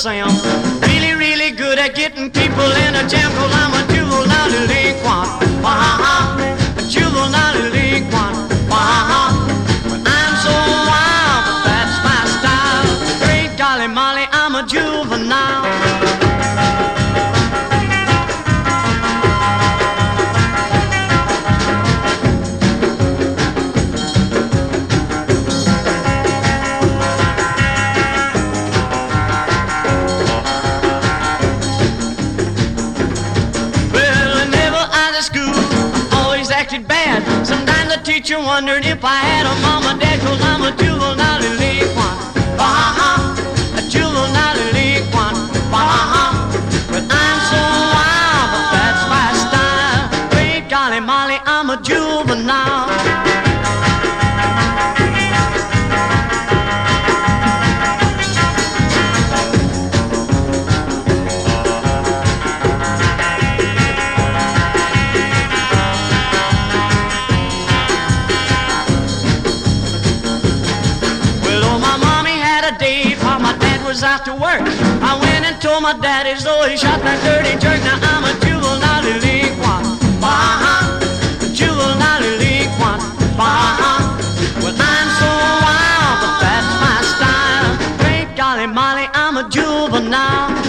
Sam. Really, really good at getting people in a jam, 'cause I'm a juvenile delinquent. A juvenile delinquent. But I'm so wild, but that's my style. Great golly molly, I'm a juvenile. Bad. Sometimes the teacher wondered if I had a mom or dad, 'cause I'm a juvenile delinquent. A juvenile delinquent. But I'm so wild, but that's my style. Great golly molly, I'm a juvenile. Out to work, I went and told my daddy, so he shot that dirty jerk. Now I'm a juvenile delinquent. A juvenile delinquent. Well, I'm so wild, but that's my style. Great golly molly, I'm a juvenile.